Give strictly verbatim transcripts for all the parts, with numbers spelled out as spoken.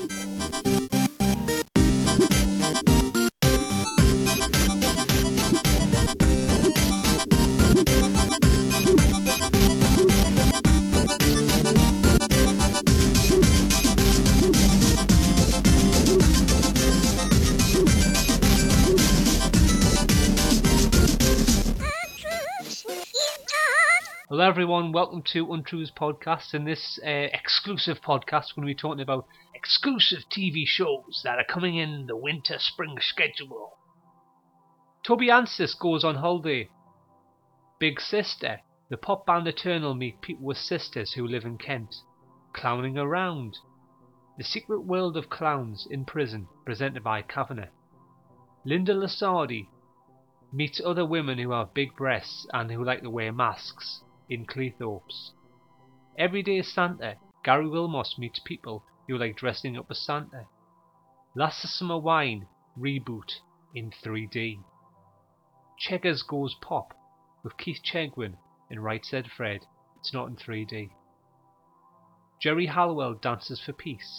Hello everyone, welcome to Untruths Podcast. In this uh, exclusive podcast, we're going to be talking about exclusive T V shows that are coming in the winter-spring schedule. Toby Anstis goes on holiday. Big Sister, the pop band Eternal meet people with sisters who live in Kent. Clowning Around, The Secret World of Clowns in Prison, presented by Kavanagh. Linda Lasardi meets other women who have big breasts and who like to wear masks in Cleethorpes. Everyday Santa, Gary Wilmos meets people who like dressing up as Santa. Last Summer Wine reboot in three D. Cheggers Goes Pop with Keith Chegwin and Right Said Fred. It's not in three D. Jerry Halliwell Dances for Peace.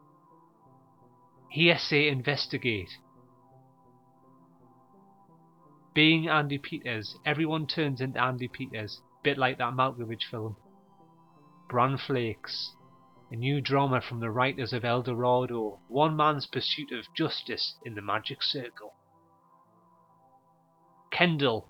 Hearsay Investigate. Being Andy Peters, everyone turns into Andy Peters, bit like that Malkovich film. Bran Flakes, a new drama from the writers of El Dorado, one man's pursuit of justice in the magic circle. Kendall,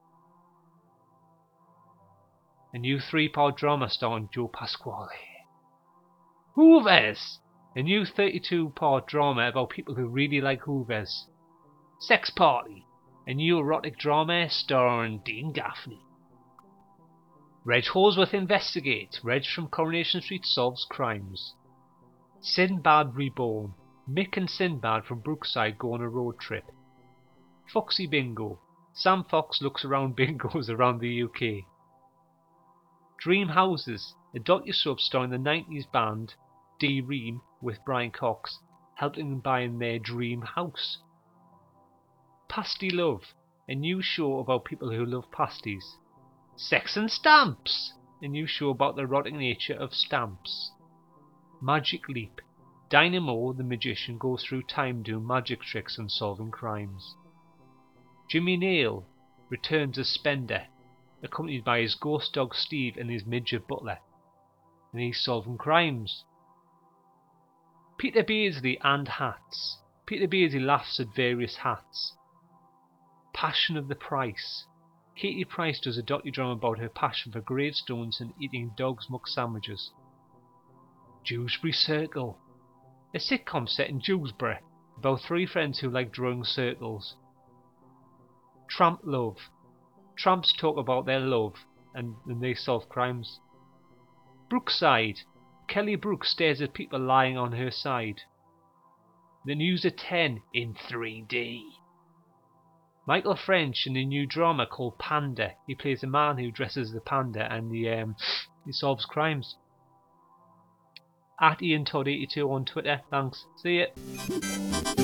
a new three-part drama starring Joe Pasquale. Hoovers, a new thirty-two part drama about people who really like Hoovers. Sex Party, a new erotic drama starring Dean Gaffney. Reg Holsworth Investigate, Reg from Coronation Street solves crimes. Sinbad Reborn, Mick and Sinbad from Brookside go on a road trip. Foxy Bingo, Sam Fox looks around bingos around the U K. Dream Houses, a docu-soap starring the nineties band D-Ream with Brian Cox, helping them buy in their dream house. Pasty Love, a new show about people who love pasties. Sex and Stamps, a new show about the erotic nature of stamps. Magic Leap, Dynamo the magician goes through time doing magic tricks and solving crimes. Jimmy Nail returns as Spender, accompanied by his ghost dog Steve and his midget butler, and he's solving crimes. Peter Beardsley and Hats, Peter Beardsley laughs at various hats. Passion of the Price, Katie Price does a docudrama about her passion for gravestones and eating dog's muck sandwiches. Dewsbury Circle, a sitcom set in Dewsbury about three friends who like drawing circles. Tramp Love, tramps talk about their love and, and they solve crimes. Brookside, Kelly Brooks stares at people lying on her side. The News at ten in three D. Michael French in a new drama called Panda. He plays a man who dresses as a panda and he, um, he solves crimes. At Ian Todd eighty-two on Twitter. Thanks. See ya.